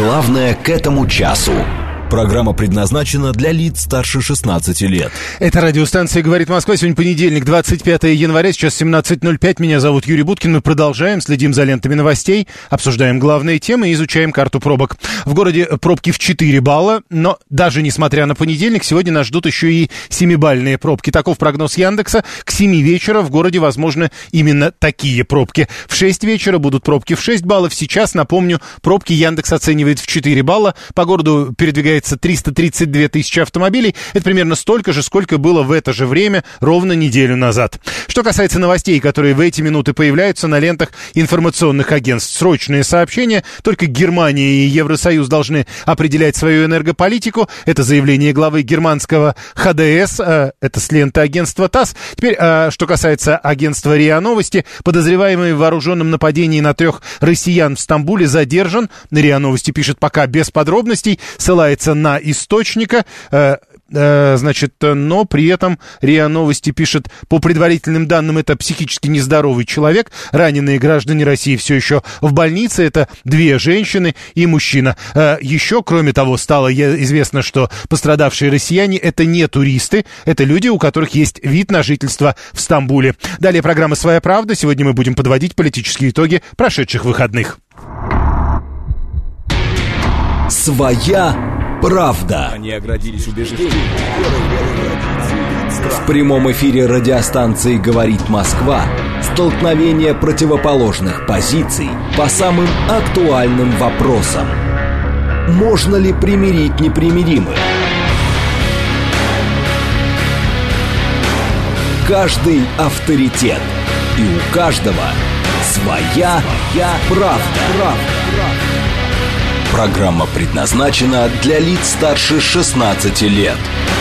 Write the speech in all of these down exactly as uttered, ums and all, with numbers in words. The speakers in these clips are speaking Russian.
Главное к этому часу. Программа предназначена для лиц старше шестнадцати лет. Это радиостанция «Говорит Москва». Сегодня понедельник, двадцать пятое января, сейчас семнадцать ноль пять. Меня зовут Юрий Буткин. Мы продолжаем, следим за лентами новостей, обсуждаем главные темы и изучаем карту пробок. В городе пробки в четыре балла, но даже несмотря на понедельник, сегодня нас ждут еще и семибалльные пробки. Таков прогноз Яндекса. К семи вечера в городе возможны именно такие пробки. В шесть вечера будут пробки в шесть баллов. Сейчас, напомню, пробки Яндекс оценивает в четыре балла. По городу передвигается триста тридцать две тысячи автомобилей. Это примерно столько же, сколько было в это же время ровно неделю назад. Что касается новостей, которые в эти минуты появляются на лентах информационных агентств. Срочные сообщения. Только Германия и Евросоюз должны определять свою энергополитику. Это заявление главы германского ха дэ эс. Это с ленты агентства ТАСС. Теперь, что касается агентства РИА Новости. Подозреваемый в вооруженном нападении на трех россиян в Стамбуле задержан. РИА Новости пишет пока без подробностей. Ссылается на источника, э, э, значит, но при этом РИА Новости пишет, по предварительным данным, это психически нездоровый человек. Раненые граждане России все еще в больнице. Это две женщины и мужчина. Э, еще, кроме того, стало известно, что пострадавшие россияне — это не туристы, это люди, у которых есть вид на жительство в Стамбуле. Далее программа «Своя правда». Сегодня мы будем подводить политические итоги прошедших выходных. Своя правда. Они оградились убеждением. В прямом эфире радиостанции «Говорит Москва» столкновение противоположных позиций по самым актуальным вопросам. Можно ли примирить непримиримых? Каждый авторитет. И у каждого своя правда. правда. Программа предназначена для лиц старше шестнадцати лет.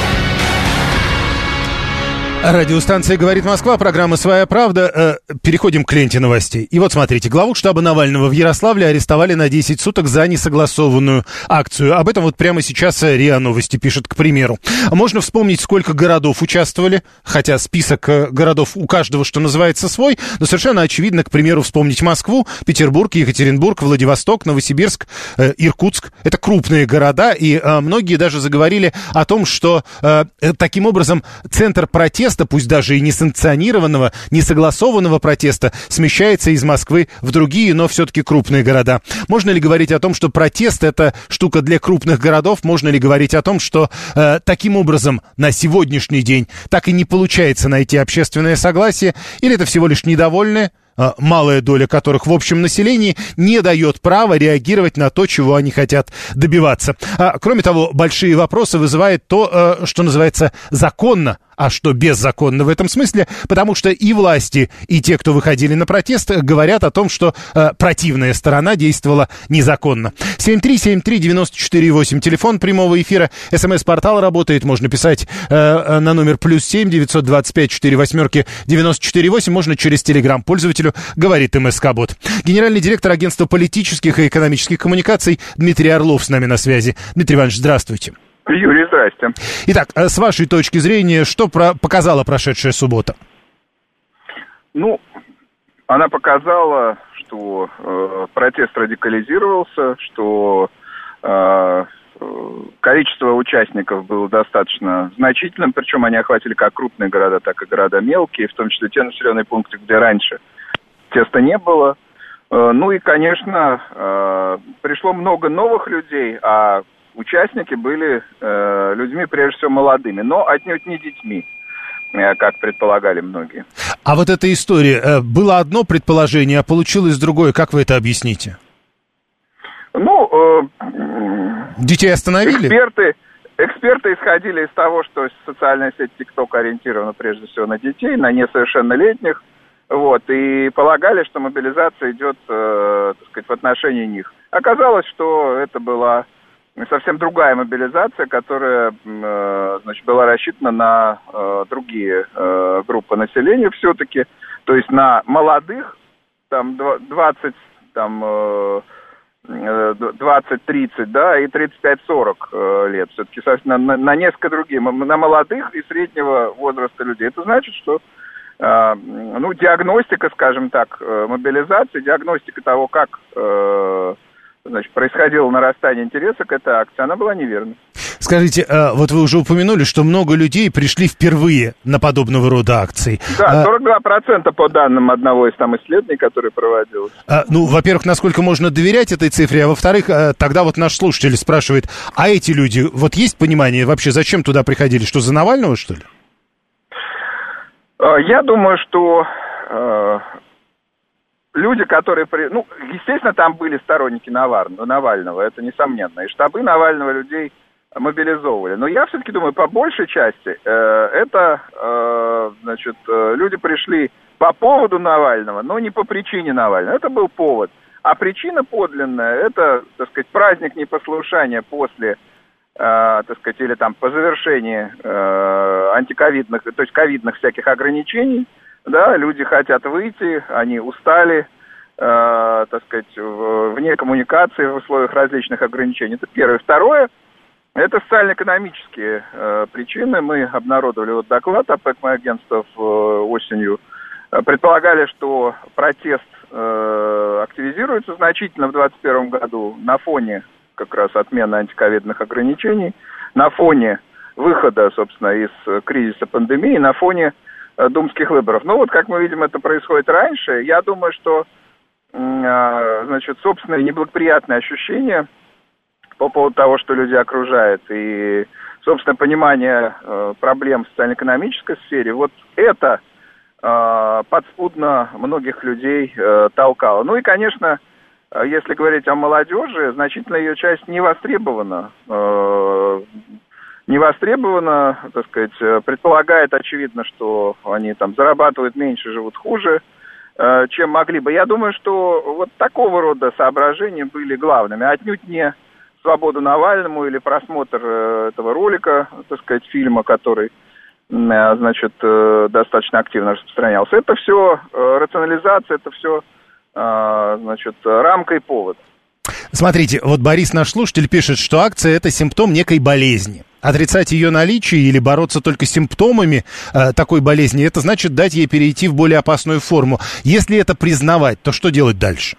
Радиостанция «Говорит Москва», программа «Своя правда». Э, переходим к ленте новостей. И вот смотрите, главу штаба Навального в Ярославле арестовали на десять суток за несогласованную акцию. Об этом вот прямо сейчас РИА Новости пишет, к примеру. Можно вспомнить, сколько городов участвовали, хотя список городов у каждого, что называется, свой, но совершенно очевидно, к примеру, вспомнить Москву, Петербург, Екатеринбург, Владивосток, Новосибирск, э, Иркутск. Это крупные города, и э, многие даже заговорили о том, что э, таким образом центр протеста, пусть даже и несанкционированного, несогласованного протеста, смещается из Москвы в другие, но все-таки крупные города. Можно ли говорить о том, что протест — это штука для крупных городов? Можно ли говорить о том, что э, таким образом на сегодняшний день так и не получается найти общественное согласие? Или это всего лишь недовольные, малая доля которых в общем населении не дает права реагировать на то, чего они хотят добиваться? А, кроме того, большие вопросы вызывает то, что называется законно, а что беззаконно в этом смысле, потому что и власти, и те, кто выходили на протест, говорят о том, что э, противная сторона действовала незаконно. семь три семь три девять четыре восемь, телефон прямого эфира, смс-портал работает, можно писать э, на номер плюс семь девятьсот двадцать пять четыре восьмерки девяносто четыре восемь, можно через телеграм пользователю, говорит МСК-бот. Генеральный директор агентства политических и экономических коммуникаций Дмитрий Орлов с нами на связи. Дмитрий Иванович, здравствуйте. Юрий, здрасте. Итак, с вашей точки зрения, что про- показала прошедшая суббота? Ну, она показала, что э, протест радикализировался, что э, количество участников было достаточно значительным, причем они охватили как крупные города, так и города мелкие, в том числе те населенные пункты, где раньше теста не было. Э, ну и, конечно, э, пришло много новых людей, а участники были э, людьми, прежде всего, молодыми, но отнюдь не детьми, э, как предполагали многие. А вот эта история, э, было одно предположение, а получилось другое. Как вы это объясните? Ну, э, детей остановили? Эксперты, эксперты исходили из того, что социальная сеть TikTok ориентирована прежде всего на детей, на несовершеннолетних, вот, и полагали, что мобилизация идет, э, так сказать, в отношении них. Оказалось, что это была совсем другая мобилизация, которая, э, значит, была рассчитана на э, другие э, группы населения все-таки, то есть на молодых, там двадцать, там э, двадцать-тридцать, да, и тридцать пять сорок э, лет, все-таки на, на, на несколько других, на молодых и среднего возраста людей. Это значит, что э, ну, диагностика, скажем так, э, мобилизации, диагностика того, как э, значит, происходило нарастание интереса к этой акции, она была неверна. Скажите, вот вы уже упомянули, что много людей пришли впервые на подобного рода акции. Да, сорок два процента по данным одного из там исследований, которые проводилось. Ну, во-первых, насколько можно доверять этой цифре, а во-вторых, тогда вот наш слушатель спрашивает, а эти люди, вот есть понимание вообще, зачем туда приходили, что за Навального, что ли? Я думаю, что э, люди, которые... При... Ну, естественно, там были сторонники Навального, Навального, это несомненно, и штабы Навального людей мобилизовывали. Но я все-таки думаю, по большей части э, это, э, значит, э, люди пришли по поводу Навального, но не по причине Навального. Это был повод. А причина подлинная, это, так сказать, праздник непослушания после, э, так сказать, или там по завершении э, антиковидных, то есть ковидных всяких ограничений. Да, люди хотят выйти, они устали, э, так сказать, в, вне коммуникации в условиях различных ограничений. Это первое. Второе. Это социально-экономические э, причины. Мы обнародовали вот доклад ОПЕК-агентства э, осенью. Предполагали, что протест э, активизируется значительно в двадцать первом году на фоне как раз отмены антиковидных ограничений, на фоне выхода, собственно, из кризиса пандемии, на фоне э, думских выборов. Ну вот, как мы видим, это происходит раньше. Я думаю, что, э, значит, собственное неблагоприятное ощущение по поводу того, что люди окружают, и, собственно, понимание э, проблем в социально-экономической сфере, вот это э, подспудно многих людей э, толкало. Ну и, конечно, э, если говорить о молодежи, значительная ее часть не востребована. Э, не востребована, так сказать, предполагает, очевидно, что они там зарабатывают меньше, живут хуже, э, чем могли бы. Я думаю, что вот такого рода соображения были главными, отнюдь не свободу Навальному или просмотр э, этого ролика, так сказать, фильма, который, э, значит, э, достаточно активно распространялся. Это все э, рационализация, это все, э, значит, рамка и повод. Смотрите, вот Борис, наш слушатель, пишет, что акция – это симптом некой болезни. Отрицать ее наличие или бороться только с симптомами э, такой болезни – это значит дать ей перейти в более опасную форму. Если это признавать, то что делать дальше?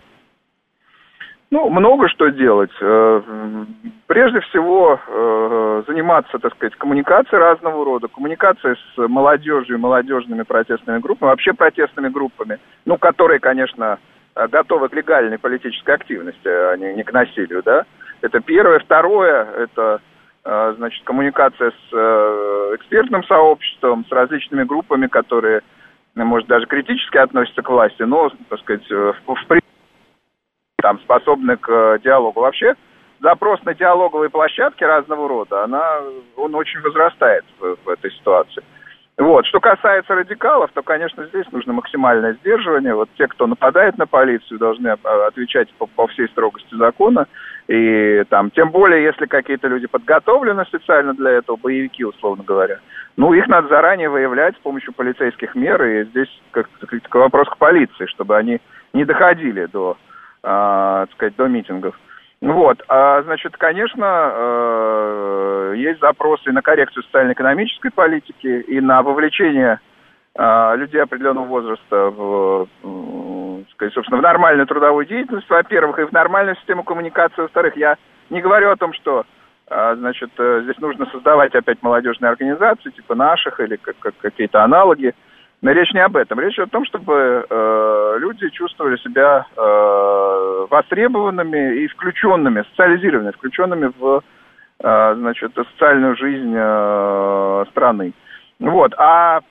Ну, много что делать. Прежде всего, заниматься, так сказать, коммуникацией разного рода, коммуникацией с молодежью, молодежными протестными группами, вообще протестными группами, ну, которые, конечно, готовы к легальной политической активности, а не, не к насилию, да. Это первое. Второе, это, значит, коммуникация с экспертным сообществом, с различными группами, которые, может, даже критически относятся к власти, но, так сказать, в, в принципе, там, способны к э, диалогу. Вообще, запрос на диалоговые площадки разного рода, она, он очень возрастает в, в этой ситуации. Вот. Что касается радикалов, то, конечно, здесь нужно максимальное сдерживание. Вот те, кто нападает на полицию, должны отвечать по, по всей строгости закона. И там, тем более, если какие-то люди подготовлены специально для этого, боевики, условно говоря, ну, их надо заранее выявлять с помощью полицейских мер. И здесь как, как вопрос к полиции, чтобы они не доходили до... А, так сказать, до митингов. Вот, а, значит, конечно, э, есть запросы на коррекцию социально-экономической политики и на вовлечение э, людей определенного возраста в, э, сказать, собственно, в нормальную трудовую деятельность, во-первых, и в нормальную систему коммуникации, во-вторых. Я не говорю о том, что, э, значит, э, здесь нужно создавать опять молодежные организации, типа наших или как, как, какие-то аналоги. Но речь не об этом. Речь о том, чтобы э, люди чувствовали себя э, востребованными и включенными, социализированными, включенными в э, значит, социальную жизнь э, страны. Вот. А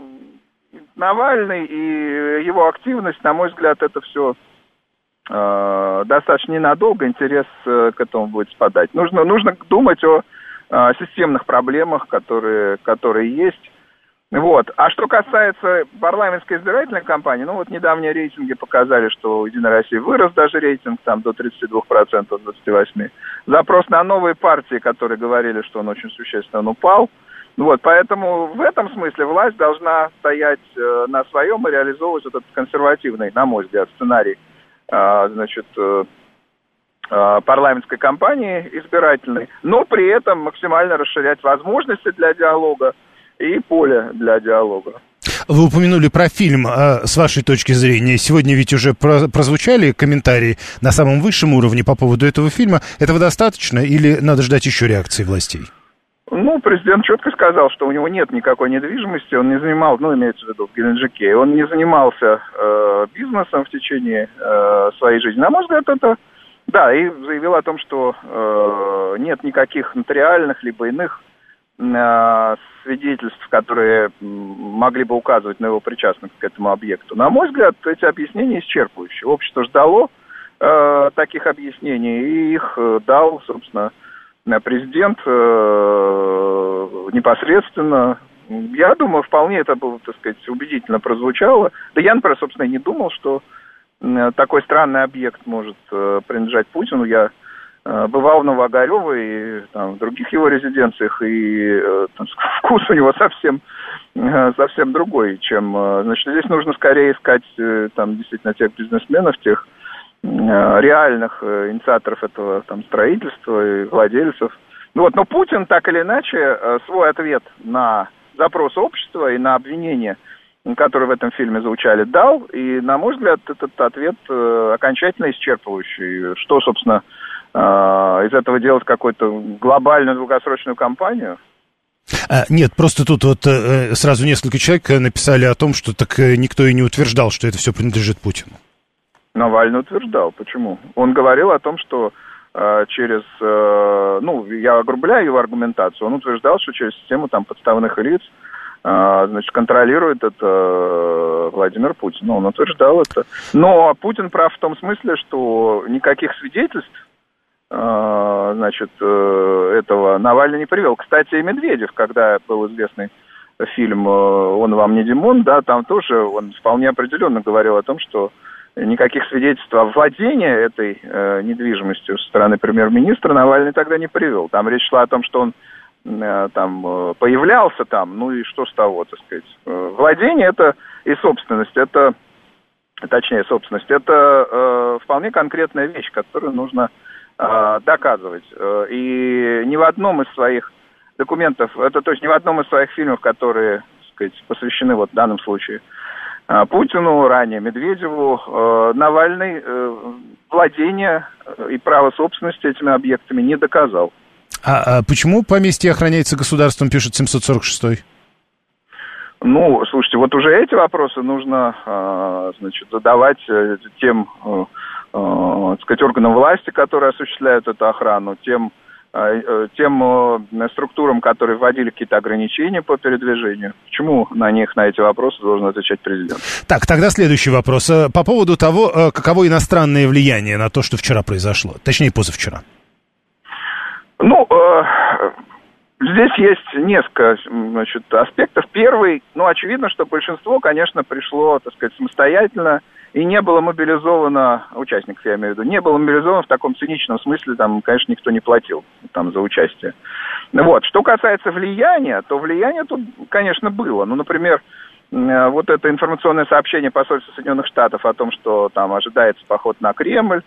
Навальный и его активность, на мой взгляд, это все э, достаточно ненадолго. Интерес э, к этому будет спадать. Нужно, нужно думать о э, системных проблемах, которые, которые есть. Вот. А что касается парламентской избирательной кампании, ну вот недавние рейтинги показали, что у «Единой России» вырос даже рейтинг там до тридцати двух процентов, двадцати восьми процентов. Запрос на новые партии, которые говорили, что он очень существенно упал. Вот. Поэтому в этом смысле власть должна стоять э, на своем и реализовывать вот этот консервативный, на мой взгляд, сценарий э, значит, э, э, парламентской кампании избирательной, но при этом максимально расширять возможности для диалога и поле для диалога. Вы упомянули про фильм. А с вашей точки зрения, сегодня ведь уже про- прозвучали комментарии на самом высшем уровне по поводу этого фильма. Этого достаточно или надо ждать еще реакции властей? Ну, президент четко сказал, что у него нет никакой недвижимости, он не занимался, ну, имеется в виду в Геленджике, он не занимался э, бизнесом в течение э, своей жизни. На мой взгляд, это, да, и заявил о том, что э, нет никаких нотариальных либо иных э, свидетельств, которые могли бы указывать на его причастность к этому объекту. На мой взгляд, эти объяснения исчерпывающие. Общество ждало э, таких объяснений, и их э, дал, собственно, президент э, непосредственно. Я думаю, вполне это было, так сказать, убедительно прозвучало. Да я, например, собственно, и не думал, что э, такой странный объект может э, принадлежать Путину. Я э, бывал в Новоогарёво и там, в других его резиденциях, и э, там, вкус у него совсем, э, совсем другой, чем... Э, значит, здесь нужно скорее искать э, там, действительно тех бизнесменов, тех реальных инициаторов этого там, строительства и владельцев. Ну, вот, но Путин так или иначе свой ответ на запрос общества и на обвинения, которые в этом фильме звучали, дал. И, на мой взгляд, этот ответ окончательно исчерпывающий. Что, собственно, из этого делать какую-то глобальную долгосрочную кампанию? А, нет, просто тут вот э, сразу несколько человек написали о том, что так никто и не утверждал, что это все принадлежит Путину. Навальный утверждал. Почему? Он говорил о том, что э, через... Э, ну, я огрубляю его аргументацию. Он утверждал, что через систему там, подставных лиц э, значит, контролирует это э, Владимир Путин. Ну, он утверждал это. Но Путин прав в том смысле, что никаких свидетельств э, значит, э, этого Навальный не привел. Кстати, и Медведев, когда был известный фильм «Он вам не Димон», да, там тоже он вполне определенно говорил о том, что никаких свидетельств о владении этой э, недвижимостью со стороны премьер-министра Навальный тогда не привел. Там речь шла о том, что он э, там э, появлялся там, ну и что с того, так сказать. Э, владение это и собственность, это, точнее, собственность, это э, вполне конкретная вещь, которую нужно э, доказывать. Э, и ни в одном из своих документов, это то есть ни в одном из своих фильмов, которые, так сказать, посвящены вот в данном случае Путину, ранее Медведеву, э, Навальный э, владение и право собственности этими объектами не доказал. А, а почему поместье охраняется государством, пишет семьсот сорок шестой? Ну, слушайте, вот уже эти вопросы нужно, э, значит, задавать тем, э, э, так сказать, органам власти, которые осуществляют эту охрану, тем тем э, структурам, которые вводили какие-то ограничения по передвижению. Почему на них, на эти вопросы должен отвечать президент? Так, тогда следующий вопрос. По поводу того, каково иностранное влияние на то, что вчера произошло, точнее, позавчера. Ну, э, здесь есть несколько, значит, аспектов. Первый, ну, очевидно, что большинство, конечно, пришло, так сказать, самостоятельно, и не было мобилизовано, участников я имею в виду, не было мобилизовано в таком циничном смысле, там, конечно, никто не платил там, за участие. Вот. Что касается влияния, то влияние тут, конечно, было. Ну, например, вот это информационное сообщение посольства Соединенных Штатов о том, что там ожидается поход на Кремль,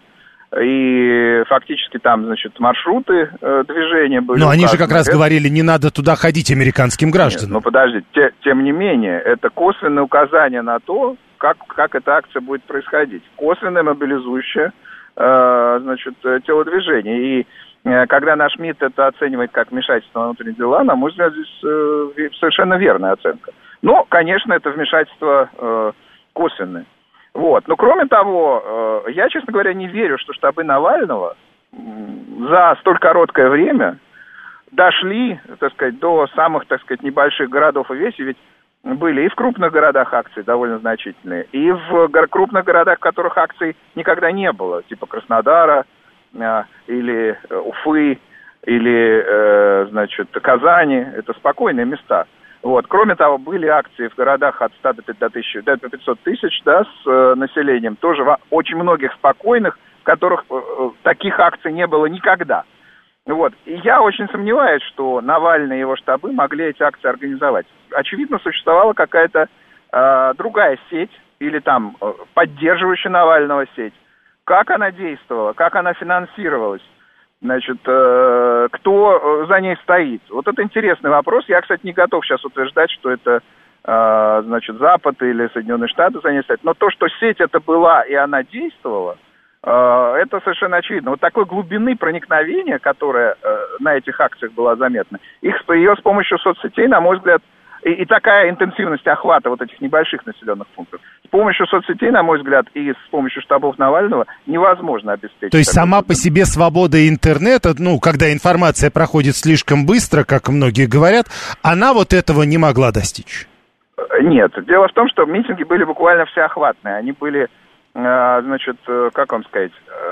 и фактически там, значит, маршруты э, движения были. Но они же как раз это... говорили, не надо туда ходить американским гражданам. Нет, ну, подождите, те, тем не менее, это косвенное указание на то, как, как эта акция будет происходить. Косвенное мобилизующее, э, значит, телодвижение. И э, когда наш МИД это оценивает как вмешательство в внутренние дела, на мой взгляд, здесь э, совершенно верная оценка. Но, конечно, это вмешательство э, косвенное. Вот. Но, кроме того, э, я, честно говоря, не верю, что штабы Навального за столь короткое время дошли, так сказать, до самых, так сказать, небольших городов и весей, ведь были и в крупных городах акции довольно значительные, и в крупных городах, в которых акций никогда не было, типа Краснодара, э, или Уфы, или, э, значит, Казани. Это спокойные места. Вот. Кроме того, были акции в городах от ста до пятисот тысяч, да, с э, населением, тоже в очень многих спокойных, в которых э, таких акций не было никогда. Вот. И я очень сомневаюсь, что Навальный и его штабы могли эти акции организовать. Очевидно, существовала какая-то э, другая сеть, или там э, поддерживающая Навального сеть. Как она действовала, как она финансировалась? Значит, э, кто за ней стоит? Вот это интересный вопрос. Я, кстати, не готов сейчас утверждать, что это значит, Запад или Соединенные Штаты за ней стоят. Но то, что сеть это была и она действовала, это совершенно очевидно. Вот такой глубины проникновения, которая на этих акциях была заметна, их, ее с помощью соцсетей, на мой взгляд, и, и такая интенсивность охвата вот этих небольших населенных пунктов, с помощью соцсетей, на мой взгляд, и с помощью штабов Навального невозможно обеспечить. То есть сама по себе свобода интернета, ну, когда информация проходит слишком быстро, как многие говорят, она вот этого не могла достичь? Нет. Дело в том, что митинги были буквально всеохватные. Они были, значит, как вам сказать,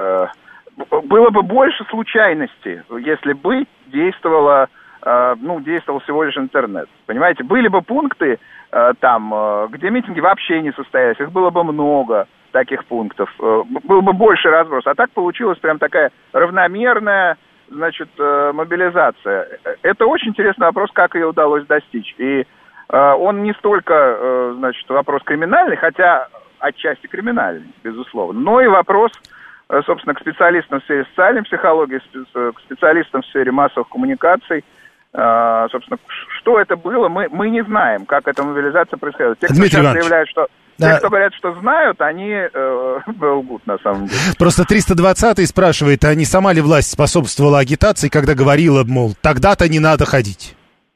было бы больше случайностей, если бы действовала, ну, действовал всего лишь интернет. Понимаете, были бы пункты там, где митинги вообще не состоялись, их было бы много, таких пунктов, был бы больше разброс. А так получилась прям такая равномерная, значит, мобилизация. Это очень интересный вопрос, как ее удалось достичь. И он не столько, значит, вопрос криминальный, хотя отчасти криминальный, безусловно, но и вопрос, собственно, к специалистам в сфере социальной психологии, к специалистам в сфере массовых коммуникаций. Собственно, что это было, мы, мы не знаем, как эта мобилизация происходила. Те, кто Дмитрий сейчас Иванович, заявляют, что... Да. Те, кто говорят, что знают, они э, лгут, на самом деле. Просто триста двадцатый спрашивает, а не сама ли власть способствовала агитации, когда говорила, мол, тогда-то не надо ходить?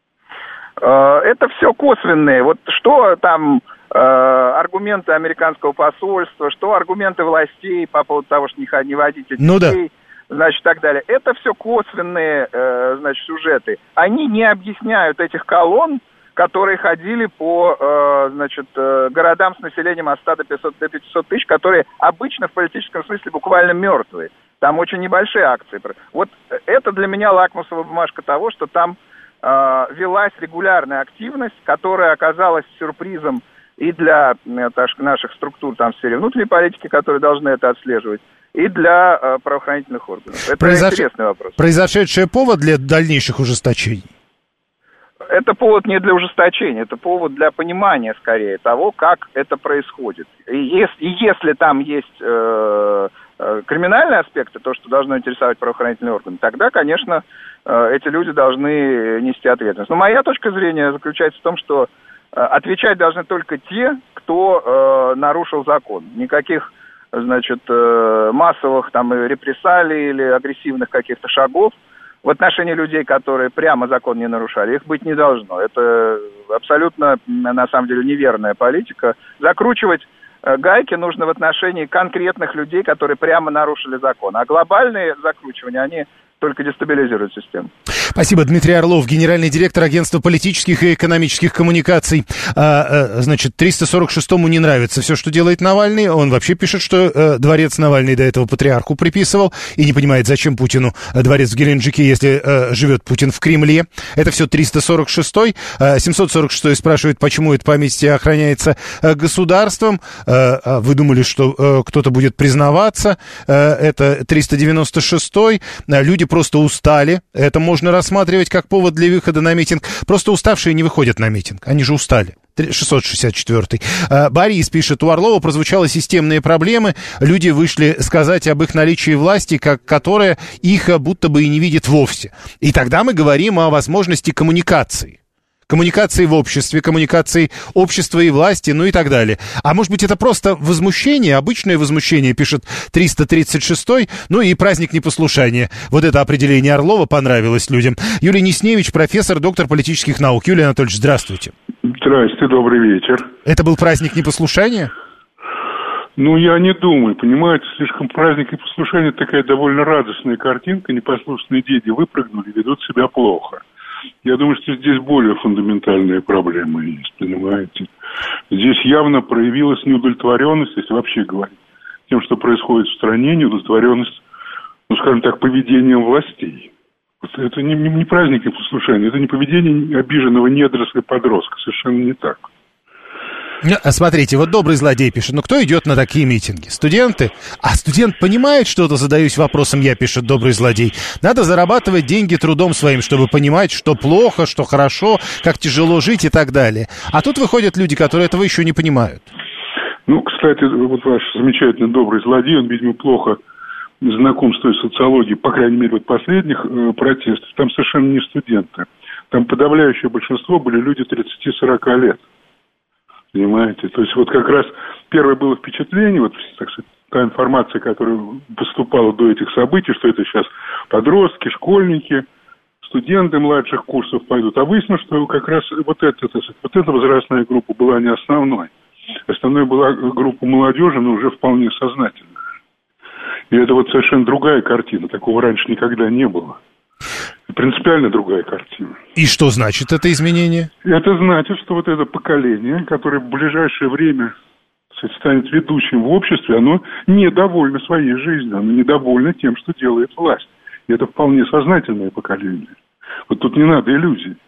Это все косвенные. Вот что там э, аргументы американского посольства, что аргументы властей по поводу того, что не, не водить детей, ну да. значит, так далее. Это все косвенные, э, значит, сюжеты. Они не объясняют этих колонн, которые ходили по, э, значит, э, городам с населением от ста до пятисот тысяч, которые обычно в политическом смысле буквально мертвые. Там очень небольшие акции. Вот это для меня лакмусовая бумажка того, что там велась регулярная активность, которая оказалась сюрпризом и для наших структур там, в сфере внутренней политики, которые должны это отслеживать, и для э, правоохранительных органов. Это Произош... интересный вопрос. Произошедший повод для дальнейших ужесточений? Это повод не для ужесточения, это повод для понимания, скорее, того, как это происходит. И если, и если там есть э, э, криминальные аспекты, то, что должно интересовать правоохранительные органы, тогда, конечно, э, эти люди должны нести ответственность. Но моя точка зрения заключается в том, что э, отвечать должны только те, кто э, нарушил закон. Никаких, значит, э, массовых там репрессалий или агрессивных каких-то шагов в отношении людей, которые прямо закон не нарушали, их быть не должно. Это абсолютно, на самом деле, неверная политика. Закручивать гайки нужно в отношении конкретных людей, которые прямо нарушили закон. А глобальные закручивания, они только дестабилизируют систему. Спасибо. Дмитрий Орлов, генеральный директор агентства политических и экономических коммуникаций. А, а, значит, триста сорок шестому не нравится все, что делает Навальный. Он вообще пишет, что а, дворец Навальный до этого патриарху приписывал и не понимает, зачем Путину дворец в Геленджике, если а, живет Путин в Кремле. Это все триста сорок шестой. А, семьсот сорок шестой спрашивает, почему это поместье охраняется а, государством. А, а вы думали, что а, кто-то будет признаваться. А, это триста девяносто шестой. А, люди просто устали. Это можно рассматривать как повод для выхода на митинг. Просто уставшие не выходят на митинг. Они же устали. шестьсот шестьдесят четвёртый. Борис пишет, у Орлова прозвучало системные проблемы. Люди вышли сказать об их наличии власти, как, которая их будто бы и не видит вовсе. И тогда мы говорим о возможности коммуникации. Коммуникации в обществе, коммуникации общества и власти, ну и так далее. А может быть, это просто возмущение, обычное возмущение, пишет триста тридцать шестой, ну и праздник непослушания. Вот это определение Орлова понравилось людям. Юлий Несневич, профессор, доктор политических наук. Юлий Анатольевич, здравствуйте. Здравствуйте, добрый вечер. Это был праздник непослушания? Ну, я не думаю, понимаете, слишком праздник непослушания такая довольно радостная картинка, непослушные дети выпрыгнули, ведут себя плохо. Я думаю, что здесь более фундаментальные проблемы есть, понимаете. Здесь явно проявилась неудовлетворенность, если вообще говорить, тем, что происходит в стране, неудовлетворенность, ну, скажем так, поведением властей. Это не, не праздник непослушания, это не поведение обиженного недоросла подростка, совершенно не так. Смотрите, вот добрый злодей пишет, ну кто идет на такие митинги? Студенты? А студент понимает что-то, задаюсь вопросом я, пишет добрый злодей. Надо зарабатывать деньги трудом своим, чтобы понимать, что плохо, что хорошо, как тяжело жить и так далее. А тут выходят люди, которые этого еще не понимают. Ну, кстати, вот ваш замечательный добрый злодей, он, видимо, плохо знаком с той социологией, по крайней мере, вот последних э, протестов. Там совершенно не студенты. Там подавляющее большинство были люди тридцати-сорока лет. Понимаете? То есть вот как раз первое было впечатление, вот, так сказать, та информация, которая поступала до этих событий, что это сейчас подростки, школьники, студенты младших курсов пойдут. А выяснилось, что как раз вот эта, вот эта возрастная группа была не основной. Основной была группа молодежи, но уже вполне сознательная. И это вот совершенно другая картина. Такого раньше никогда не было. Принципиально другая картина. И что значит это изменение? Это значит, что вот это поколение, которое в ближайшее время станет ведущим в обществе, оно недовольно своей жизнью, оно недовольно тем, что делает власть. И это вполне сознательное поколение. Вот тут не надо иллюзий.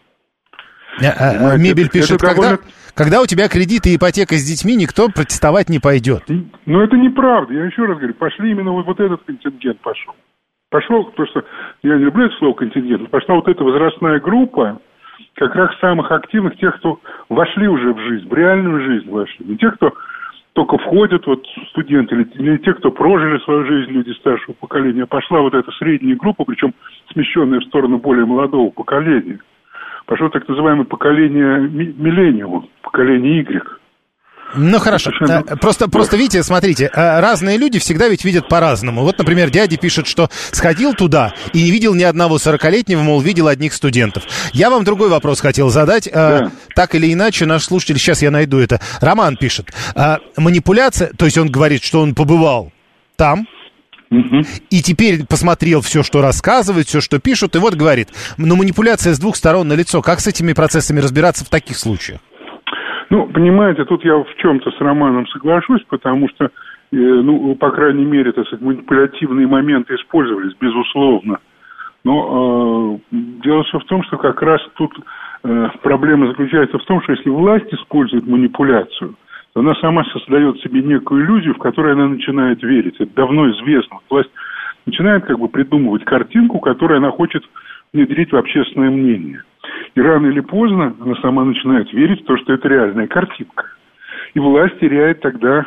А, а, Мебель пишет, когда, довольно... когда у тебя кредит и ипотека с детьми, никто протестовать не пойдет. Ну, это неправда. Я еще раз говорю, пошли именно вот, вот этот контингент пошел. Пошел, потому что я не люблю это слово контингент, пошла вот эта возрастная группа, как раз самых активных, тех, кто вошли уже в жизнь, в реальную жизнь вошли. Не тех, кто только входят, вот студенты, или, или те, кто прожили свою жизнь, люди старшего поколения. Пошла вот эта средняя группа, причем смещенная в сторону более молодого поколения. Пошло так называемое поколение миллениум, поколение Y. Ну, хорошо. Совершенно... Просто, просто, видите, смотрите, разные люди всегда ведь видят по-разному. Вот, например, дядя пишет, что сходил туда и не видел ни одного сорокалетнего, мол, видел одних студентов. Я вам другой вопрос хотел задать. Да. Так или иначе, наш слушатель, сейчас я найду это. Роман пишет. Манипуляция, то есть он говорит, что он побывал там, угу. И теперь посмотрел все, что рассказывают, все, что пишут, и вот говорит, ну, манипуляция с двух сторон налицо. Как с этими процессами разбираться в таких случаях? Ну, понимаете, тут я в чем-то с Романом соглашусь, потому что, э, ну, по крайней мере, так сказать, манипулятивные моменты использовались, безусловно. Но э, дело все в том, что как раз тут э, проблема заключается в том, что если власть использует манипуляцию, то она сама создает себе некую иллюзию, в которой она начинает верить. Это давно известно. Власть начинает как бы придумывать картинку, которую она хочет внедрить в общественное мнение. И рано или поздно она сама начинает верить в то, что это реальная картинка. И власть теряет тогда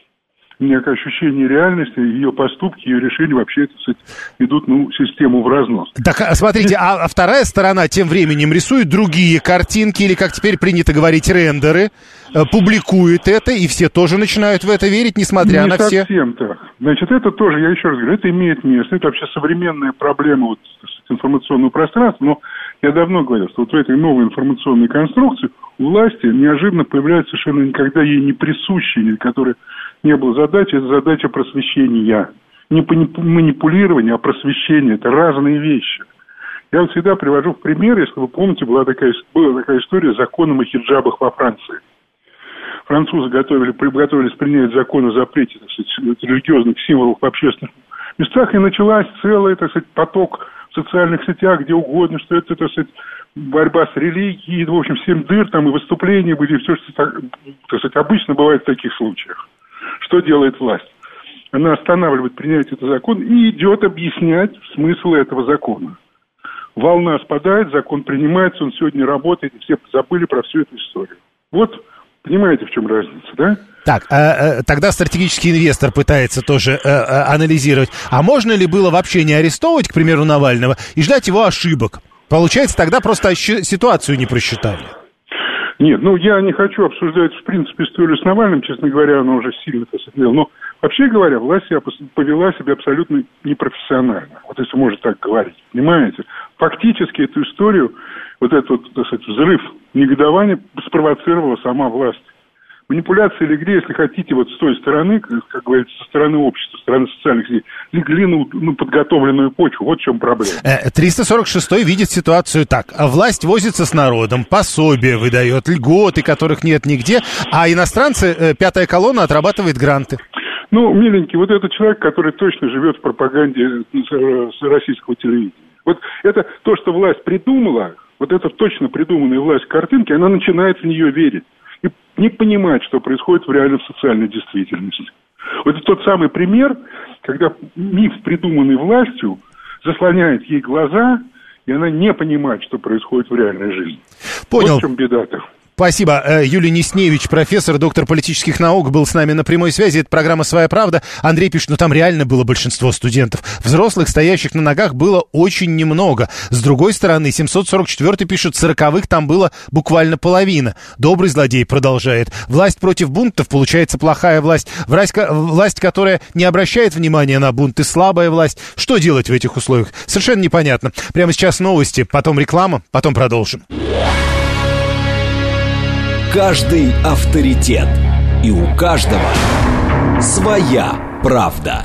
некое ощущение реальности, ее поступки, ее решения вообще, так сказать, идут, ну, систему в разнос. Так, смотрите, а, а вторая сторона тем временем рисует другие картинки, или, как теперь принято говорить, рендеры, э, публикует это, и все тоже начинают в это верить, несмотря Не на все... Не совсем так. Значит, это тоже, я еще раз говорю, это имеет место, это вообще современная проблема вот, информационного пространства, но я давно говорил, что вот в этой новой информационной конструкции у власти неожиданно появляются совершенно никогда ей не присущие, которые не было задачи, это задача просвещения. Не манипулирования, а просвещения. Это разные вещи. Я вот всегда привожу в пример, если вы помните, была такая, была такая история с законом о хиджабах во Франции. Французы готовили, приготовились принять закон о запрете, так сказать, религиозных символов в общественных местах, и началась целый, так сказать, поток в социальных сетях, где угодно, что это, так сказать, борьба с религией, в общем, всем дыр, там и выступления были, и все, что, так, так сказать, обычно бывает в таких случаях. Что делает власть? Она останавливает принятие этого закона и идет объяснять смысл этого закона. Волна спадает, закон принимается, он сегодня работает, и все забыли про всю эту историю. Вот, понимаете, в чем разница, да? Так, а, а, тогда стратегический инвестор пытается тоже а, а, анализировать. А можно ли было вообще не арестовывать, к примеру, Навального, и ждать его ошибок? Получается, тогда просто ситуацию не просчитали. Нет, ну я не хочу обсуждать, в принципе, историю с Навальным, честно говоря, она уже сильно посмотрела. Но вообще говоря, власть повела себя абсолютно непрофессионально. Вот если можно так говорить, понимаете? Фактически эту историю, вот этот вот, так сказать, взрыв негодования спровоцировала сама власть. Манипуляция или игре, если хотите, вот с той стороны, как говорится, со стороны общества, со стороны социальных сетей, легли на ну, подготовленную почву. Вот в чем проблема. триста сорок шестой видит ситуацию так. Власть возится с народом, пособия выдает, льготы, которых нет нигде, а иностранцы, пятая колонна, отрабатывает гранты. Ну, миленький, вот этот человек, который точно живет в пропаганде российского телевидения. Вот это то, что власть придумала, вот это точно придуманная власть картинки, она начинает в нее верить. И не понимать, что происходит в реальной социальной действительности. Вот это тот самый пример, когда миф, придуманный властью, заслоняет ей глаза, и она не понимает, что происходит в реальной жизни. Понял. Вот в чем беда-то. Спасибо. Юлий Несневич, профессор, доктор политических наук, был с нами на прямой связи. Это программа «Своя правда». Андрей пишет, ну там реально было большинство студентов. Взрослых, стоящих на ногах, было очень немного. С другой стороны, семьсот сорок четвёртый пишет, сороковых там было буквально половина. Добрый злодей продолжает. Власть против бунтов, получается плохая власть. Власть, власть, которая не обращает внимания на бунты, слабая власть. Что делать в этих условиях? Совершенно непонятно. Прямо сейчас новости, потом реклама, потом продолжим. Каждый авторитет. И у каждого своя правда.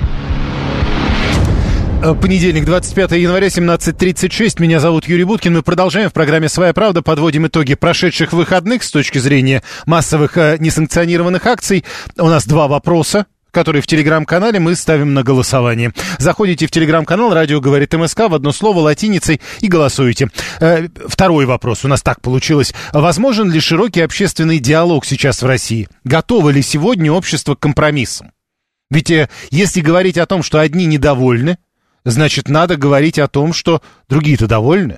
Понедельник, двадцать пятое января, семнадцать тридцать шесть. Меня зовут Юрий Буткин. Мы продолжаем в программе «Своя правда». Подводим итоги прошедших выходных с точки зрения массовых э, несанкционированных акций. У нас два вопроса, которые в Телеграм-канале мы ставим на голосование. Заходите в Телеграм-канал «Радио говорит МСК» в одно слово латиницей и голосуете. Э, второй вопрос. У нас так получилось. Возможен ли широкий общественный диалог сейчас в России? Готово ли сегодня общество к компромиссам? Ведь э, если говорить о том, что одни недовольны, значит, надо говорить о том, что другие-то довольны.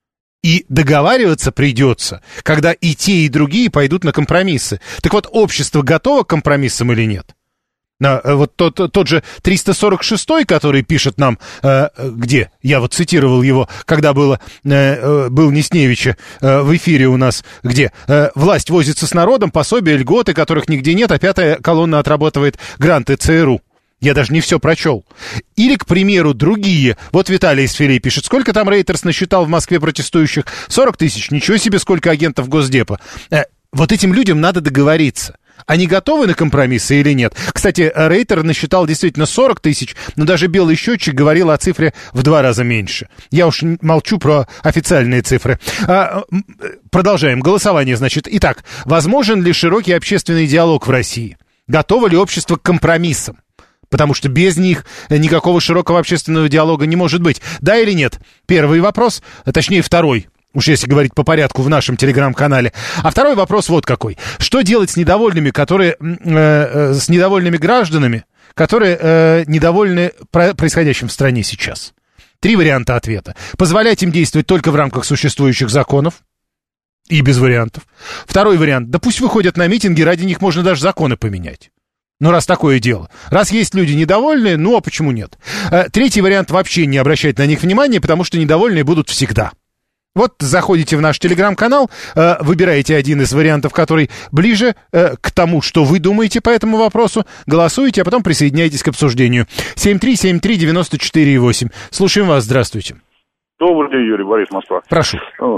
И договариваться придется, когда и те, и другие пойдут на компромиссы. Так вот, общество готово к компромиссам или нет? Вот тот, тот же триста сорок шестой, который пишет нам, э, где, я вот цитировал его, когда было, э, был Несневича э, в эфире у нас, где э, власть возится с народом, пособия, льготы, которых нигде нет, а пятая колонна отрабатывает гранты ЦРУ. Я даже не все прочел. Или, к примеру, другие. Вот Виталий из Филей пишет, сколько там Рейтерс насчитал в Москве протестующих? сорок тысяч. Ничего себе, сколько агентов Госдепа. Э, вот этим людям надо договориться. Они готовы на компромиссы или нет? Кстати, Рейтер насчитал действительно сорок тысяч, но даже белый счетчик говорил о цифре в два раза меньше. Я уж молчу про официальные цифры. А, продолжаем. Голосование, значит. Итак, возможен ли широкий общественный диалог в России? Готово ли общество к компромиссам? Потому что без них никакого широкого общественного диалога не может быть. Да или нет? Первый вопрос, точнее второй. Уж если говорить по порядку в нашем телеграм-канале. А второй вопрос вот какой. Что делать с недовольными, которые, э, э, с недовольными гражданами, которые э, недовольны про- происходящим в стране сейчас? Три варианта ответа. Позволять им действовать только в рамках существующих законов. И без вариантов. Второй вариант. Да пусть выходят на митинги, ради них можно даже законы поменять. Ну, раз такое дело. Раз есть люди недовольные, ну, а почему нет? Э, третий вариант. Вообще не обращать на них внимания, потому что недовольные будут всегда. Вот заходите в наш телеграм-канал, э, выбираете один из вариантов, который ближе э, к тому, что вы думаете по этому вопросу, голосуете, а потом присоединяйтесь к обсуждению. семь три семь три девяносто четыре восемь. Слушаем вас, здравствуйте. Добрый день, Юрий, Борис, Москва. Прошу.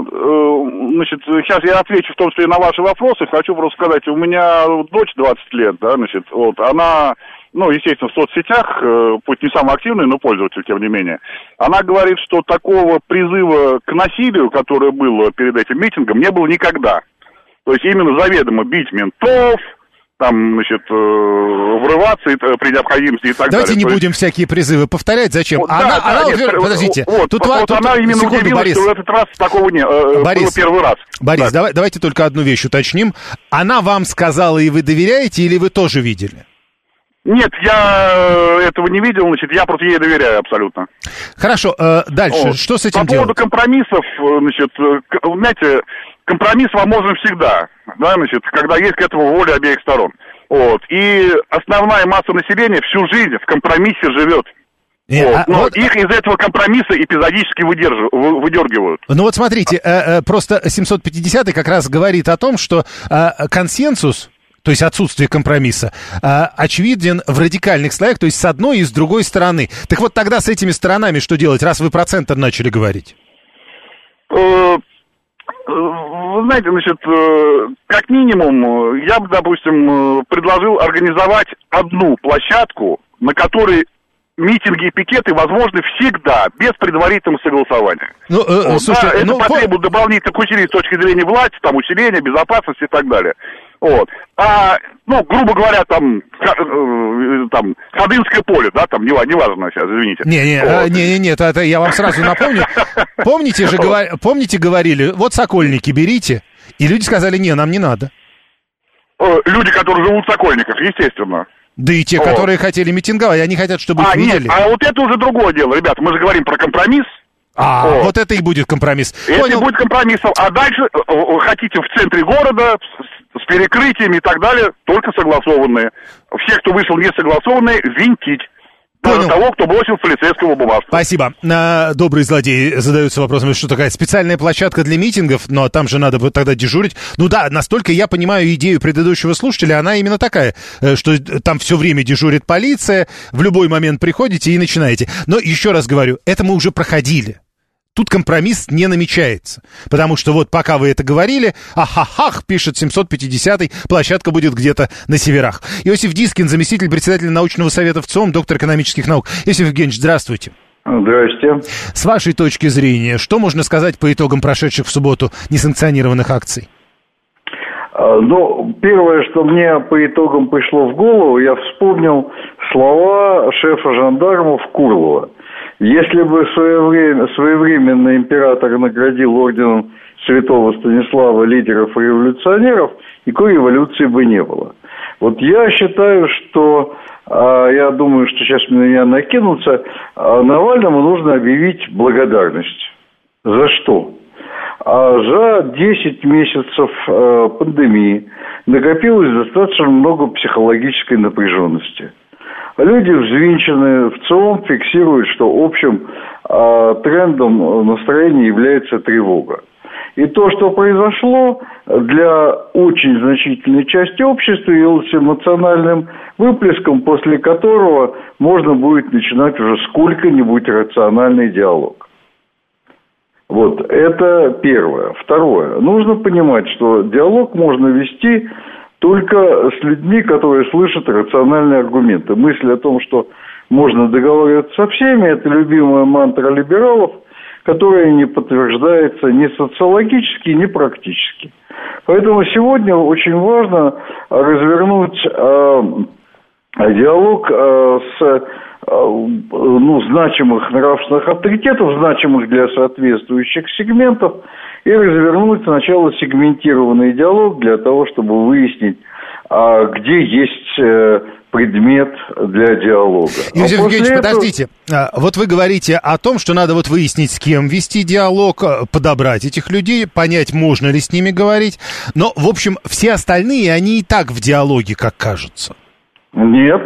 Значит, сейчас я отвечу в том числе на ваши вопросы. Хочу просто сказать, у меня дочь двадцать лет, да, значит, вот, она... Ну, естественно, в соцсетях, пусть не самый активный, но пользователь, тем не менее. Она говорит, что такого призыва к насилию, которое было перед этим митингом, не было никогда. То есть именно заведомо бить ментов, там, значит, врываться при необходимости и так Давайте далее. не будем есть... всякие призывы повторять. Зачем? Вот, она, да, она да, нет, подождите. Вот, тут, вот, тут, она тут, именно секунду, удивилась, Борис. что в этот раз такого не Борис, было первый раз. Борис, да. давай, давайте только одну вещь уточним. Она вам сказала, и вы доверяете, или вы тоже видели? Нет, я этого не видел, значит, я просто ей доверяю абсолютно. Хорошо, э, дальше, вот. Что с этим По делать? поводу компромиссов, значит, знаете, компромисс возможен всегда, да, значит, когда есть к этому воля обеих сторон. Вот. И основная масса населения всю жизнь в компромиссе живет. Не, вот. а, Но вот... их из этого компромисса эпизодически выдерж... выдергивают. Ну вот смотрите, э, э, просто семьсот пятидесятый как раз говорит о том, что э, консенсус, то есть отсутствие компромисса, э, очевиден в радикальных слоях, то есть с одной и с другой стороны. Так вот тогда с этими сторонами что делать, раз вы про центр начали говорить? Вы знаете, значит, как минимум, я бы, допустим, предложил организовать одну площадку, на которой митинги и пикеты возможны всегда, без предварительного согласования. Ну, э, вот, слушайте, да, это ну, потребует по... дополнительных усилий с точки зрения власти, там, усиления, безопасности и так далее. Вот. А, ну, грубо говоря, там, там Ходынское поле, да, там, неважно сейчас, извините. Не-не, вот. а, не-не-не, это, это я вам сразу напомню. Помните же, говор... помните, говорили, вот Сокольники берите, и люди сказали, не, нам не надо. Люди, которые живут в Сокольниках, естественно. Да и те, вот. которые хотели митинговать, они хотят, чтобы их а, видели. Нет, а вот это уже другое дело, ребята, мы же говорим про компромисс. А, вот. вот это и будет компромисс. Это Понял. и будет компромиссом. А дальше хотите в центре города с, с перекрытиями и так далее, только согласованные. Все, кто вышел не согласованные, винтить. Даже того, кто бросил полицейского бумажку. Спасибо. А, добрые злодеи задаются вопросом, что такая специальная площадка для митингов, но там же надо тогда дежурить. Ну да, настолько я понимаю идею предыдущего слушателя, она именно такая, что там все время дежурит полиция, в любой момент приходите и начинаете. Но еще раз говорю, это мы уже проходили. Тут компромисс не намечается, потому что вот пока вы это говорили, ахахах, пишет семьсот пятидесятый, площадка будет где-то на северах. Иосиф Дискин, заместитель председателя научного совета в ЦИОМ, доктор экономических наук. Иосиф Евгеньевич, здравствуйте. Здравствуйте. С вашей точки зрения, что можно сказать по итогам прошедших в субботу несанкционированных акций? Ну, первое, что мне по итогам пришло в голову, я вспомнил слова шефа жандармов Курлова. Если бы своевременно, своевременно император наградил орденом святого Станислава лидеров и революционеров, никакой революции бы не было. Вот я считаю, что, а, я думаю, что сейчас на меня накинутся, а Навальному нужно объявить благодарность. За что? А за десять месяцев а, пандемии накопилось достаточно много психологической напряженности. Люди взвинчены, в целом фиксируют, что общим э, трендом настроения является тревога. И то, что произошло, для очень значительной части общества явилось эмоциональным выплеском, после которого можно будет начинать уже сколько-нибудь рациональный диалог. Вот, это первое. Второе. Нужно понимать, что диалог можно вести только с людьми, которые слышат рациональные аргументы. Мысль о том, что можно договариваться со всеми, это любимая мантра либералов, которая не подтверждается ни социологически, ни практически. Поэтому сегодня очень важно развернуть э, диалог э, с э, ну, значимых нравственных авторитетов, значимых для соответствующих сегментов, и развернуть сначала сегментированный диалог для того, чтобы выяснить, а где есть э, предмет для диалога. Иосиф а Евгеньевич, этого... подождите. Вот вы говорите о том, что надо вот выяснить, с кем вести диалог, подобрать этих людей, понять, можно ли с ними говорить. Но, в общем, все остальные, они и так в диалоге, как кажется. Нет.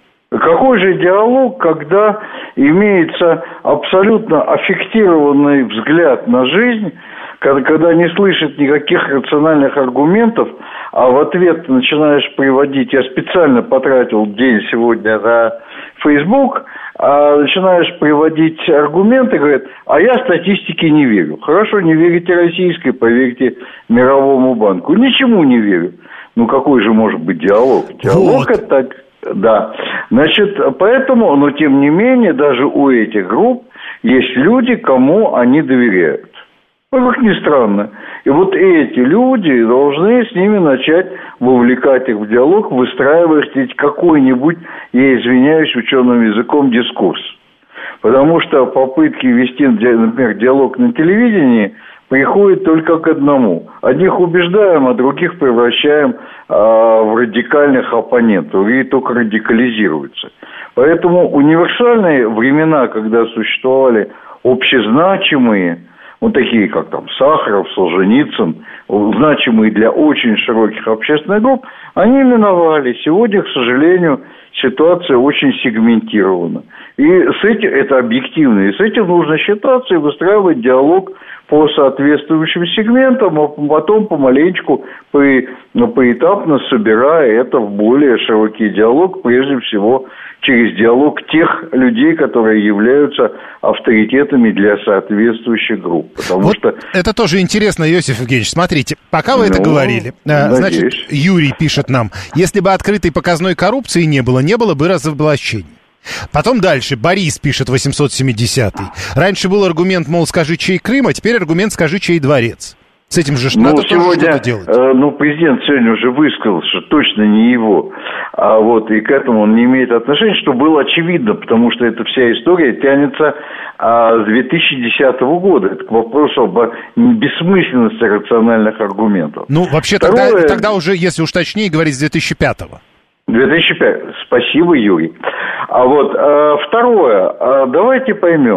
Какой же диалог, когда имеется абсолютно аффектированный взгляд на жизнь, когда не слышит никаких рациональных аргументов, а в ответ начинаешь приводить, я специально потратил день сегодня на Facebook, а начинаешь приводить аргументы, говорят, а я статистике не верю. Хорошо, не верите российской, поверьте Мировому банку. Ничему не верю. Ну, какой же может быть диалог? Диалог вот. Это так, да. Значит, поэтому, но тем не менее, даже у этих групп есть люди, кому они доверяют. Ну, как ни странно. И вот эти люди должны с ними начать вовлекать их в диалог, выстраивать какой-нибудь, я извиняюсь ученым языком, дискурс. Потому что попытки вести, например, диалог на телевидении приходят только к одному. Одних убеждаем, а других превращаем а, в радикальных оппонентов и только радикализируются. Поэтому универсальные времена, когда существовали общезначимые, вот такие, как там Сахаров, Солженицын, значимые для очень широких общественных групп, они миновали. Сегодня, к сожалению, ситуация очень сегментирована. И с этим, это объективно, и с этим нужно считаться и выстраивать диалог по соответствующим сегментам, а потом помаленечку, по, ну, поэтапно собирая это в более широкий диалог, прежде всего через диалог тех людей, которые являются авторитетами для соответствующих групп. Потому вот что... Это тоже интересно, Иосиф Евгеньевич. Смотрите, пока вы ну, это говорили, надеюсь. Значит, Юрий пишет нам, если бы открытой показной коррупции не было, не было бы разоблачений. Потом дальше. Борис пишет, восемьсот семидесятый. Раньше был аргумент, мол, скажи, чей Крым, а теперь аргумент, скажи, чей дворец. С этим же ну, надо сегодня, тоже что-то делать. Э, ну, президент сегодня уже высказал, что точно не его. А вот и к этому он не имеет отношения, что было очевидно, потому что эта вся история тянется а, с две тысячи десятого года. Это к вопросу об бессмысленности рациональных аргументов. Ну, вообще, Второе... тогда, тогда уже, если уж точнее, говорить с две тысячи пятого. две тысячи пятый. Спасибо, Юрий. А вот а, второе. А, давайте поймем.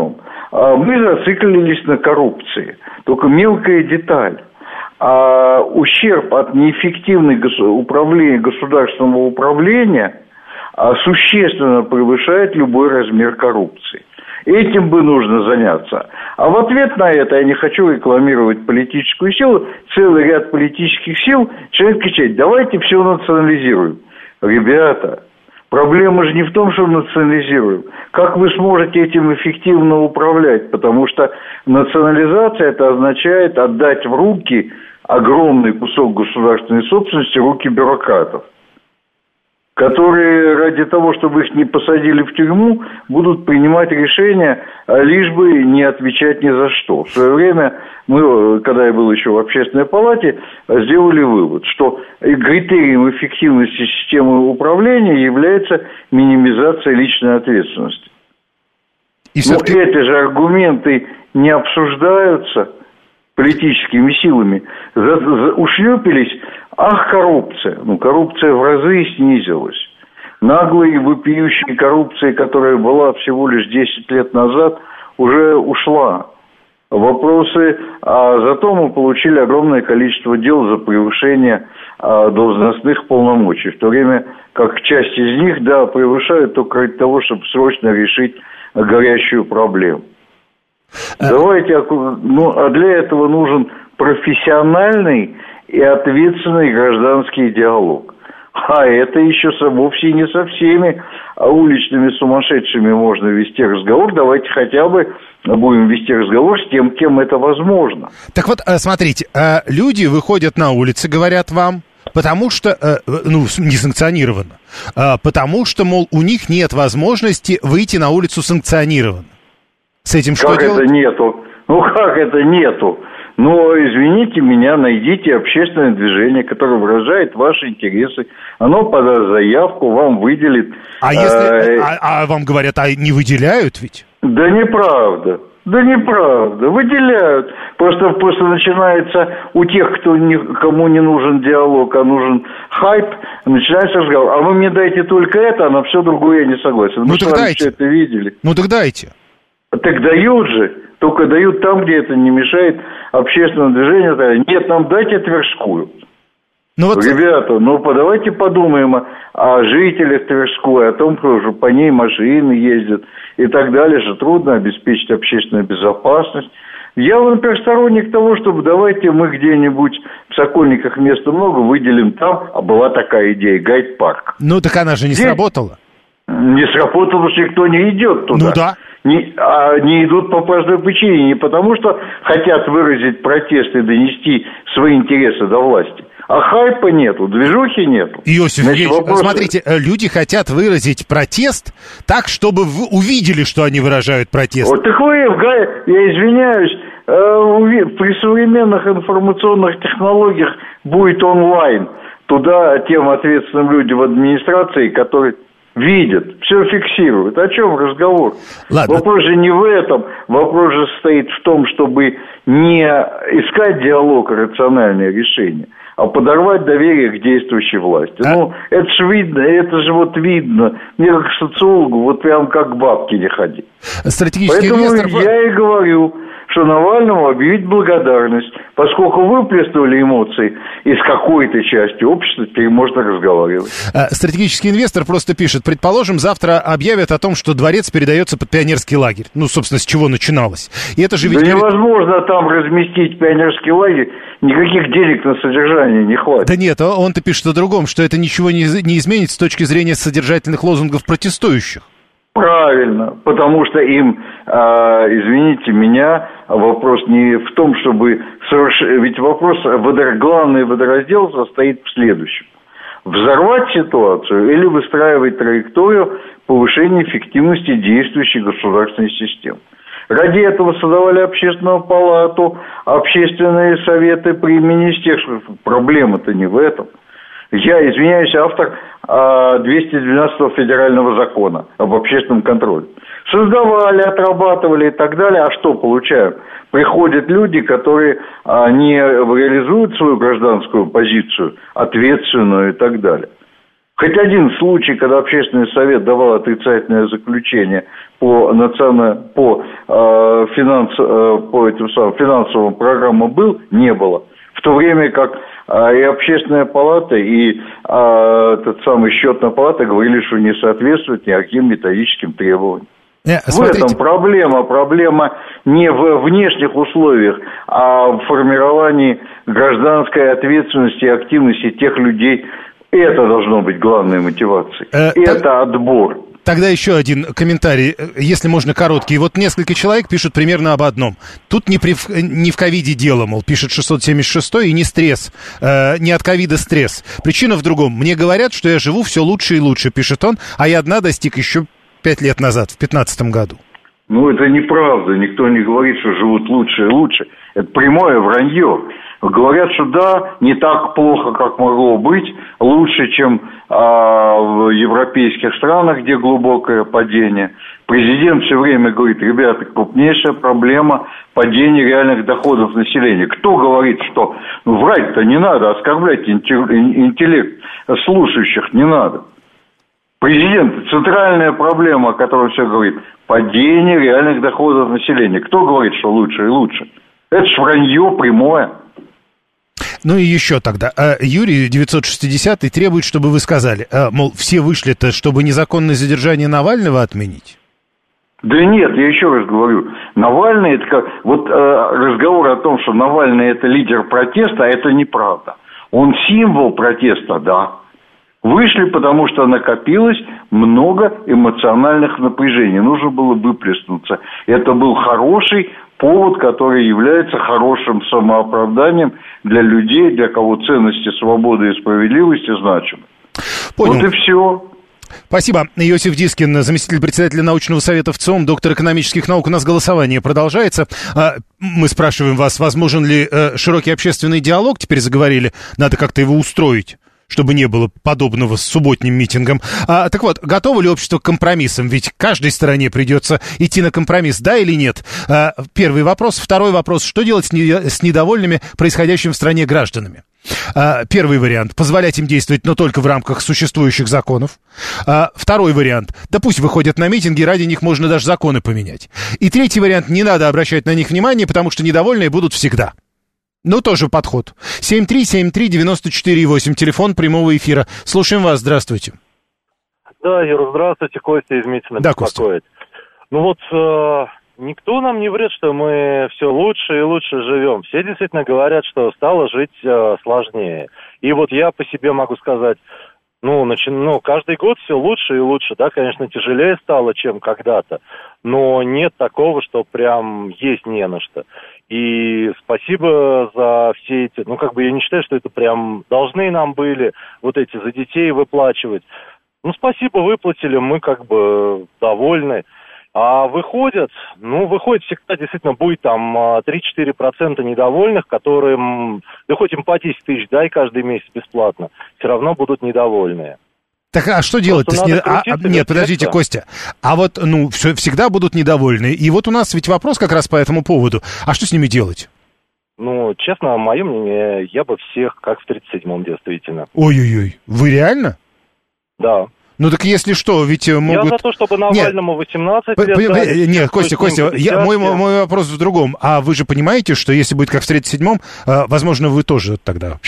мы зациклились на коррупции. Только мелкая деталь. А ущерб от неэффективного управления, государственного управления существенно превышает любой размер коррупции. Этим бы нужно заняться. А в ответ на это, я не хочу рекламировать политическую силу, целый ряд политических сил начинает кричать: давайте все национализируем. Ребята, проблема же не в том, что национализируем. Как вы сможете этим эффективно управлять? Потому что национализация — это означает отдать в руки огромный кусок государственной собственности, руки бюрократов, которые ради того, чтобы их не посадили в тюрьму, будут принимать решения, лишь бы не отвечать ни за что. В свое время мы, когда я был еще в общественной палате, сделали вывод, что критерием эффективности системы управления является минимизация личной ответственности. И Но все-таки... эти же аргументы не обсуждаются политическими силами. За, за, ушлепились, ах, коррупция. Ну, коррупция в разы снизилась. Наглая и вопиющая коррупция, которая была всего лишь десять лет назад, уже ушла. Вопросы, а зато мы получили огромное количество дел за превышение а, должностных полномочий, в то время как часть из них, да, превышают только ради того, чтобы срочно решить горящую проблему. Давайте, ну, а для этого нужен профессиональный и ответственный гражданский диалог. А это еще вовсе не со всеми уличными сумасшедшими можно вести разговор. Давайте хотя бы будем вести разговор с тем, кем это возможно. Так вот, смотрите, люди выходят на улицы, говорят вам, потому что, ну, несанкционированно, потому что, мол, у них нет возможности выйти на улицу санкционированно. С этим что как делать? Это нету? Ну, как это нету? Но, извините меня, найдите общественное движение, которое выражает ваши интересы. Оно подаст заявку, вам выделит. А если... Э... А, а вам говорят, а не выделяют ведь? Да неправда. Да неправда. Выделяют. Просто, просто начинается у тех, кто не, кому не нужен диалог, а нужен хайп, начинается разговор. А вы мне дайте только это, а на все другое я не согласен. Ну, мы так с вами дайте. все это видели. Ну, так дайте. Так дают же, только дают там, где это не мешает общественному движению. Нет, нам дайте Тверскую. Ну, вот... Ребята, ну давайте подумаем о, о жителях Тверской, о том, что по ней машины ездят и так далее, что трудно обеспечить общественную безопасность. Я, например, сторонник того, чтобы давайте мы где-нибудь в Сокольниках места много выделим там, а была такая идея, гайд-парк. Ну так она же не Где... сработала. Не сработало, потому что никто не идет туда. Ну да. Не, а не идут по простой причине, не потому что хотят выразить протест и донести свои интересы до власти, а хайпа нету, движухи нету. Иосиф Ильич, вопросы... смотрите, люди хотят выразить протест так, чтобы вы увидели, что они выражают протест. Вот так вы, я извиняюсь, при современных информационных технологиях будет онлайн. Туда тем ответственным людям в администрации, которые... видят, все фиксируют. О чем разговор? Ладно. Вопрос же не в этом. Вопрос же состоит в том, чтобы не искать диалог и рациональное решение, а подорвать доверие к действующей власти. А? Ну, это же видно, это же вот видно. Мне как социологу вот прям как бабки не ходи. Стратегический Поэтому инвестор... я и говорю, что Навальному объявить благодарность, поскольку выплеснули эмоции из какой-то части общества, теперь можно разговаривать. Стратегический инвестор просто пишет: предположим, завтра объявят о том, что дворец передается под пионерский лагерь. Ну, собственно, с чего начиналось. И это же ведь... Да невозможно там разместить пионерский лагерь, никаких денег на содержание не хватит. Да нет, он-то пишет о другом, что это ничего не, не изменит с точки зрения содержательных лозунгов протестующих. Правильно, потому что им, э, извините меня, вопрос не в том, чтобы... Соверш... Ведь вопрос, водор... главный водораздел состоит в следующем. Взорвать ситуацию или выстраивать траекторию повышения эффективности действующей государственной системы. Ради этого создавали общественную палату, общественные советы при министерствах. Проблема-то не в этом. Я, извиняюсь, автор двести двенадцатого федерального закона об общественном контроле. Создавали, отрабатывали и так далее. А что получаем? Приходят люди, которые а, не реализуют свою гражданскую позицию, ответственную и так далее. Хоть один случай, когда общественный совет давал отрицательное заключение по, националь... по, э, финанс... э, по этим самым финансовым программам был, не было. В то время как э, и общественная палата, и э, этот самый счетная палата говорили, что не соответствует никаким методическим требованиям. Не, в этом проблема. Проблема не в внешних условиях, а в формировании гражданской ответственности и активности тех людей. Это должно быть главной мотивацией. Э, Это так... отбор. Тогда еще один комментарий, если можно, короткий. Вот несколько человек пишут примерно об одном. Тут не, при, не в ковиде дело, мол, пишет шестьсот семьдесят шестой, и не стресс, э, не от ковида стресс. Причина в другом. Мне говорят, что я живу все лучше и лучше, пишет он, а я дна достиг еще пять лет назад, в пятнадцатом году. Ну, это неправда. Никто не говорит, что живут лучше и лучше. Это прямое вранье. Говорят, что да, не так плохо, как могло быть, лучше, чем а, в европейских странах, где глубокое падение. Президент все время говорит: ребята, крупнейшая проблема падения реальных доходов населения. Кто говорит, что ну, врать-то не надо, оскорблять интеллект слушающих не надо. Президент, центральная проблема, о которой все говорит, падение реальных доходов населения. Кто говорит, что лучше и лучше? Это ж вранье прямое. Ну и еще тогда. Юрий девятьсот шестидесятый требует, чтобы вы сказали, мол, все вышли-то, чтобы незаконное задержание Навального отменить? Да нет, я еще раз говорю, Навальный, это как... Вот э, разговор о том, что Навальный это лидер протеста, это неправда. Он символ протеста, да. Вышли, потому что накопилось много эмоциональных напряжений. Нужно было выплеснуться. Это был хороший повод, который является хорошим самооправданием для людей, для кого ценности свободы и справедливости значимы. Понял. Вот и все. Спасибо. Иосиф Дискин, заместитель председателя научного совета ВЦИОМ, доктор экономических наук. У нас голосование продолжается. Мы спрашиваем вас, возможен ли широкий общественный диалог? Теперь заговорили, надо как-то его устроить, чтобы не было подобного с субботним митингом. А, так вот, готово ли общество к компромиссам? Ведь каждой стороне придется идти на компромисс, да или нет? А, первый вопрос. Второй вопрос. Что делать с, не, с недовольными происходящим в стране гражданами? А, первый вариант. Позволять им действовать, но только в рамках существующих законов. А, второй вариант. Да пусть выходят на митинги, ради них можно даже законы поменять. И третий вариант. Не надо обращать на них внимание, потому что недовольные будут всегда. Ну, тоже подход. семь три семь три девяносто четыре восемь, телефон прямого эфира. Слушаем вас, здравствуйте. Да, Юра, здравствуйте, Костя из Митина да, беспокоит. Костя. Ну вот, э, никто нам не врет, что мы все лучше и лучше живем. Все действительно говорят, что стало жить э, сложнее. И вот я по себе могу сказать, ну, начи... ну, каждый год все лучше и лучше. Да, конечно, тяжелее стало, чем когда-то. Но нет такого, что прям есть не на что. И спасибо за все эти, ну, как бы я не считаю, что это прям должны нам были вот эти за детей выплачивать. Ну, спасибо, выплатили, мы как бы довольны. А выходят, ну, выходит всегда действительно будет там три-четыре процента недовольных, которым, да хоть им по десять тысяч дай каждый месяц бесплатно, все равно будут недовольные. Так а что делать-то с не... а, нет, подождите, это? Костя. А вот, ну, все, всегда будут недовольны. И вот у нас ведь вопрос как раз по этому поводу. А что с ними делать? Ну, честно, мое мнение, я бы всех, как в тридцать седьмом, действительно. Ой-ой-ой, вы реально? Да. Ну так если что, ведь могут... Я за то, чтобы Навальному нет. восемнадцать лет... П- дали, нет, Костя, Костя, я, мой, мой вопрос в другом. А вы же понимаете, что если будет как в тридцать седьмом, возможно, вы тоже тогда...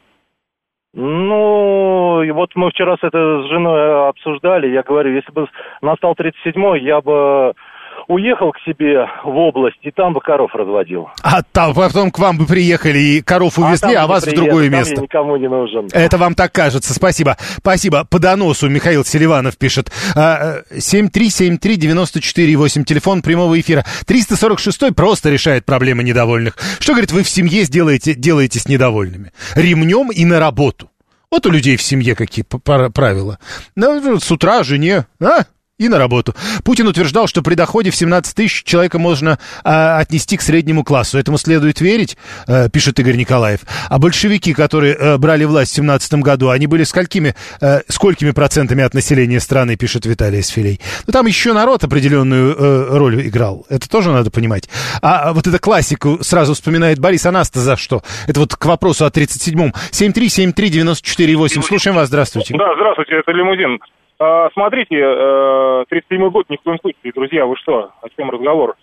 Ну, и вот мы вчера с этой с женой обсуждали, я говорю, если бы настал тридцать седьмой, я бы уехал к себе в область, и там бы коров разводил. А там потом к вам бы приехали и коров увезли, а, а вас приеду, в другое там место. Я никому не нужен. Это вам так кажется, спасибо. Спасибо. По доносу Михаил Селиванов пишет. семь три семь три девяносто четыре восемь, телефон прямого эфира. триста сорок шестой просто решает проблемы недовольных. Что, говорит, вы в семье сделаете, делаете с недовольными? Ремнем и на работу. Вот у людей в семье какие правила. Ну, с утра жене, а? И на работу. Путин утверждал, что при доходе в семнадцать тысяч человека можно а, отнести к среднему классу. Этому следует верить, а, пишет Игорь Николаев. А большевики, которые а, брали власть в семнадцатом году, они были сколькими, а, сколькими процентами от населения страны, пишет Виталий Сфилей. Ну, там еще народ определенную а, роль играл. Это тоже надо понимать. А, а вот эту классику сразу вспоминает Борис. А нас-то за что? Это вот к вопросу о тридцать седьмом. семь три семь три девяносто четыре восемь. Слушаем вас. Здравствуйте. Да, здравствуйте. Это Лимузин. Смотрите, тридцать седьмой год ни в коем случае, друзья, вы что, о чем разговор?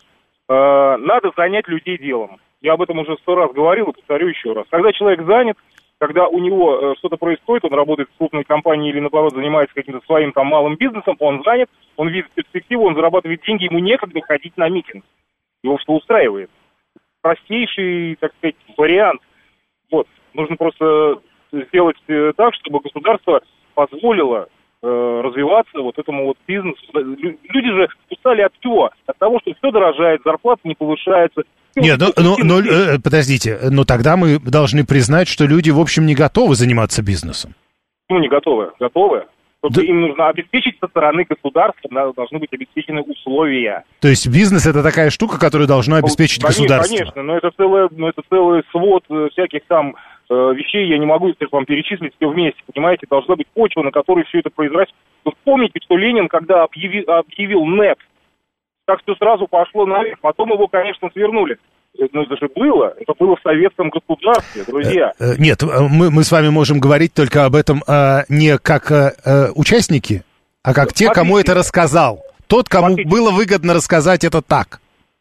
Надо занять людей делом. Я об этом уже сто раз говорил и повторю еще раз. Когда человек занят, когда у него что-то происходит, он работает в крупной компании или, наоборот, занимается каким-то своим там малым бизнесом, он занят, он видит перспективу, он зарабатывает деньги, ему некогда ходить на митинг. Его что устраивает? Простейший, так сказать, вариант. Вот, нужно просто сделать так, чтобы государство позволило развиваться вот этому вот бизнесу. Люди же устали от всего. От того, что все дорожает, зарплата не повышается. Нет, ну, ну, ну э, подождите, но тогда мы должны признать, что люди, в общем, не готовы заниматься бизнесом. Ну, не готовы. Готовы. Только Да. им нужно обеспечить со стороны государства, должны быть обеспечены условия. То есть бизнес — это такая штука, которую должно обеспечить конечно, государство. Конечно, но это целый, но это целый свод всяких там вещей, я не могу их вам перечислить все вместе, понимаете, должна быть почва, на которой все это произрастет. Вы вспомните, что Ленин, когда объяви, объявил НЭП, так все сразу пошло наверх, потом его, конечно, свернули. Ну, это же было, это было в советском государстве, друзья. Нет, мы, мы с вами можем говорить только об этом а, не как а, участники, а как те, кому это рассказал. Тот, кому Смотрите. было выгодно рассказать это так.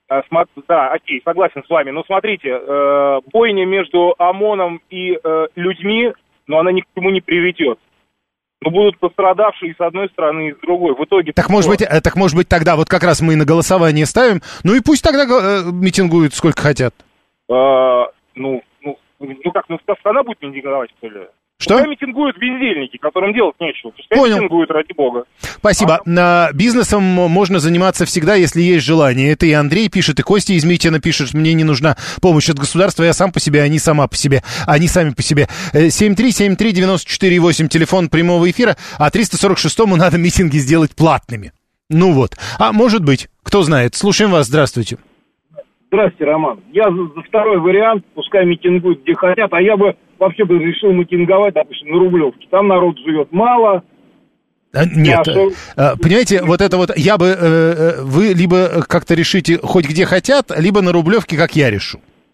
Да, окей, согласен с вами. Но смотрите, э, бойня между ОМОНом и э, людьми, но она ни к чему не приведет. Но будут пострадавшие и с одной стороны, и с другой. В итоге... Так может, быть, так может быть тогда, вот как раз мы и на голосование ставим, ну и пусть тогда э, митингуют сколько хотят. Э, ну, ну, ну как, ну страна будет митинговать, что ли? Что? Пускай митингуют бездельники, которым делать нечего. Пускай Понял. митингуют, ради бога. Спасибо. А? Бизнесом можно заниматься всегда, если есть желание. Это и Андрей пишет, и Костя из Митина пишет, мне не нужна помощь от государства, я сам по себе, они сама по себе, они сами по себе. семь три семь три девяносто четыре восемь, телефон прямого эфира, а триста сорок шестому надо митинги сделать платными. Ну вот. А может быть, кто знает. Слушаем вас, здравствуйте. Здравствуйте, Роман. Я за, за второй вариант, пускай митингуют где хотят, а я бы вообще бы решил митинговать, допустим, на Рублевке. Там народ живет мало. А, нет, Нашу... а, понимаете, вот это вот, я бы, э, вы либо как-то решите хоть где хотят, либо на Рублевке, как я решу.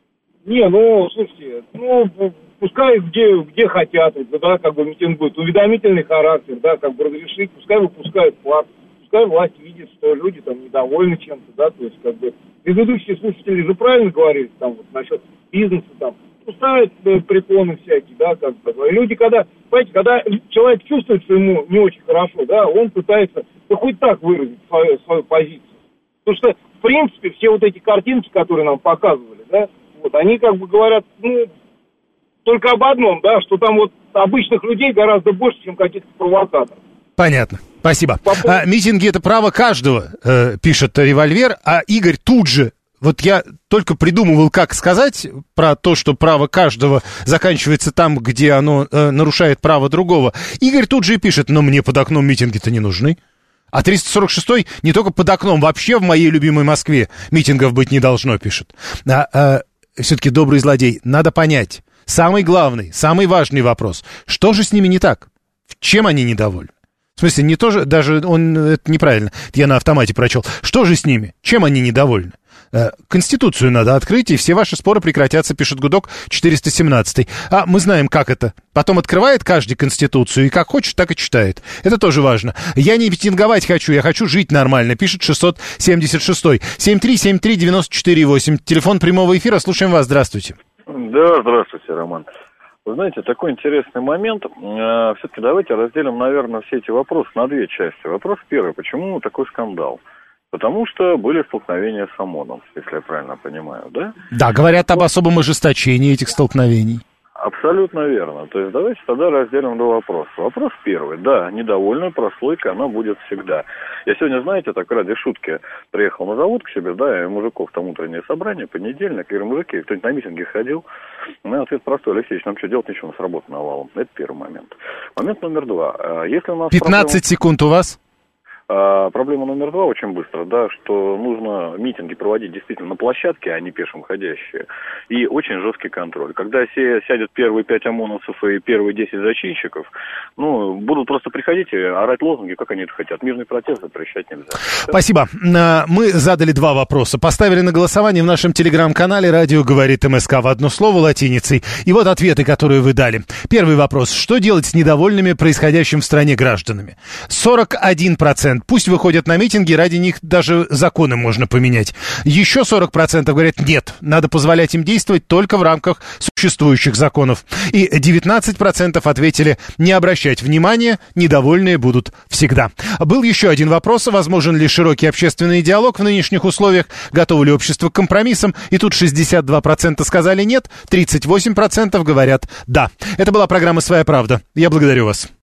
Не, ну, слушайте, ну, пускай где, где хотят, да, как бы митингуют. Уведомительный характер, да, как бы разрешить, пускай выпускают флаг. Пускай власть видит, что люди там недовольны чем-то, да, то есть, как бы, предыдущие слушатели же правильно говорили, там, вот, насчет бизнеса, там, ставят э, препоны всякие, да, как бы, люди, когда, понимаете, когда человек чувствует, что ему не очень хорошо, да, он пытается, ну, хоть так выразить свою, свою позицию, потому что, в принципе, все вот эти картинки, которые нам показывали, да, вот, они, как бы, говорят, ну, только об одном, да, что там вот обычных людей гораздо больше, чем каких-то провокаторов. Понятно. Спасибо. А, митинги — это право каждого, э, пишет Револьвер, а Игорь тут же, вот я только придумывал, как сказать про то, что право каждого заканчивается там, где оно э, нарушает право другого. Игорь тут же и пишет, но мне под окном митинги-то не нужны. А триста сорок шестой не только под окном, вообще в моей любимой Москве митингов быть не должно, пишет. А, а, все-таки добрый злодей, надо понять. Самый главный, самый важный вопрос. Что же с ними не так? Чем они недовольны? В смысле, не то же, даже он, это неправильно, это я на автомате прочел. Что же с ними? Чем они недовольны? Э, Конституцию надо открыть, и все ваши споры прекратятся, пишет Гудок четыреста семнадцатый. А мы знаем, как это. Потом открывает каждый Конституцию, и как хочет, так и читает. Это тоже важно. Я не митинговать хочу, я хочу жить нормально, пишет шестьсот семьдесят шестой. семь три семь три девяносто четыре восемь. Телефон прямого эфира, слушаем вас, здравствуйте. Да, здравствуйте, Роман. Вы знаете, такой интересный момент. Все-таки давайте разделим, наверное, все эти вопросы на две части. Вопрос первый. Почему такой скандал? Потому что были столкновения с ОМОНом, если я правильно понимаю, да? Да, говорят об особом ожесточении этих столкновений. Абсолютно верно. То есть давайте тогда разделим два вопроса. Вопрос первый. Да, недовольная прослойка, она будет всегда. Я сегодня, знаете, так ради шутки приехал на завод к себе, да, и мужиков там утреннее собрание, понедельник. Я говорю, мужики, кто-нибудь на митинге ходил? У меня ответ простой: Алексеевич, нам что делать, ничего, у нас работа навалом. Это первый момент. Момент номер два. Если у нас пятнадцать проблема... секунд у вас? А проблема номер два очень быстро, да, что нужно митинги проводить действительно на площадке, а не пешим ходящие. И очень жесткий контроль. Когда сядет первые пять ОМОНовцев и первые десять зачинщиков, ну, будут просто приходить и орать лозунги, как они это хотят. Мирный протест запрещать нельзя. Спасибо. Мы задали два вопроса. Поставили на голосование в нашем телеграм-канале «Радио говорит МСК» в одно слово латиницей. И вот ответы, которые вы дали. Первый вопрос. Что делать с недовольными происходящим в стране гражданами? сорок один процент. Пусть выходят на митинги, ради них даже законы можно поменять. Еще сорок процентов говорят, нет, надо позволять им действовать только в рамках существующих законов. И девятнадцать процентов ответили, не обращать внимания, недовольные будут всегда. Был еще один вопрос, возможен ли широкий общественный диалог в нынешних условиях, готово ли общество к компромиссам, и тут шестьдесят два процента сказали нет, тридцать восемь процентов говорят да. Это была программа «Своя правда». Я благодарю вас.